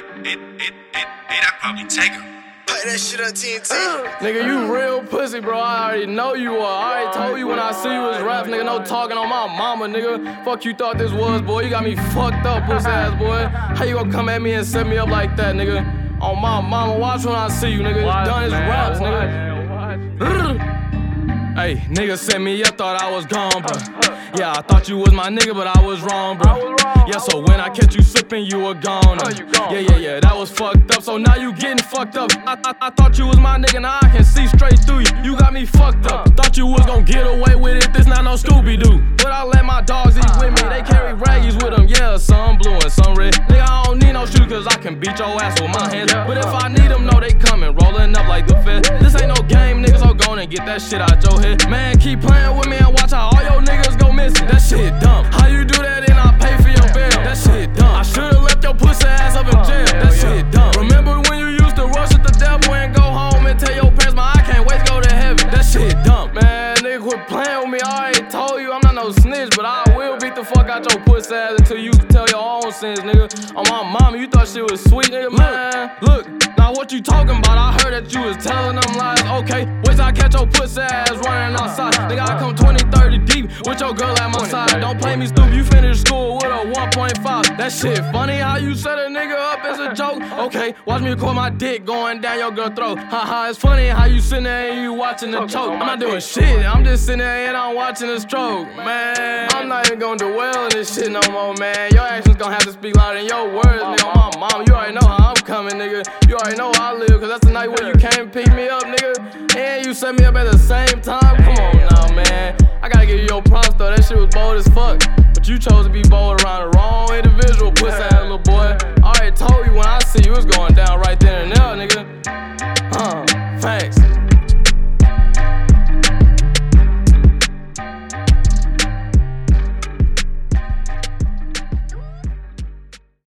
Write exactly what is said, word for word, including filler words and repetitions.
It, it, it, it, I probably take her. Play that shit on T N T. Nigga, you real pussy, bro. I already know you are. I already told you when I see you as raps, nigga. No talking on my mama, nigga. Fuck you thought this was, boy. You got me fucked up, pussy ass boy. How you gonna come at me and set me up like that, nigga? On my mama, watch when I see you, nigga. It's done as raps, nigga. Hey, nigga set me up, thought I was gone, bro. Yeah, I thought you was my nigga, but I was wrong, bro. Yeah, so when I catch you slipping, you were gone. Yeah, yeah, yeah, that was fucked up. So now you getting fucked up. I, I, I thought you was my nigga, now I can see straight through you. You got me fucked up. Thought you was gon' get away with it, this not no Scooby-Doo. But I let my dogs eat with me, they carry raggies with them. Yeah, some blue and some red. Nigga, I don't need no shoes, cause I can beat your ass with my hands. But if I need them, no, they coming, rolling up like the Fed. This ain't no game, niggas, so go and get that shit out your head. Man, keep playing with me and watch how all your niggas go missing. That shit dumb. How you do that and I pay for your bail? That shit dumb. I should've left your pussy ass up in jail. That shit dumb. Remember when you used to rush at the devil and go home and tell your parents, man, I can't wait to go to heaven? That shit dumb. Man, nigga, quit playing with me. I already told you I'm not no snitch, but I will beat the fuck out your pussy ass until you tell your own sins, nigga. On my mama, you thought shit was sweet, nigga. Man, look. Now what you talking about? I heard that you was telling them lies. Okay, wait till I catch your pussy ass running outside. Nigga, I come twenty, thirty deep with your girl at my side. Don't play me stupid, you finished school with a one point five. That shit funny how you set a nigga up as a joke. Okay, watch me record my dick going down your girl throat. Haha, it's funny how you sitting there and you watching the choke. I'm not doing shit, I'm just sitting there and I'm watching the stroke. Man, I'm not even gonna dwell in this shit no more, man. Your actions gonna have to speak louder than your words, nigga. On my mom, you already know how I'm coming, nigga. You already know how I live, cause that's the night where you came pick me up, nigga. And you set me up at the same time. Come on now, man. I gotta give you your props though, that shit was bold as fuck. But you chose to be bold around the wrong individual, pussy ass little boy. I already told you when I see you, it's going down right there and there, nigga. Huh, thanks.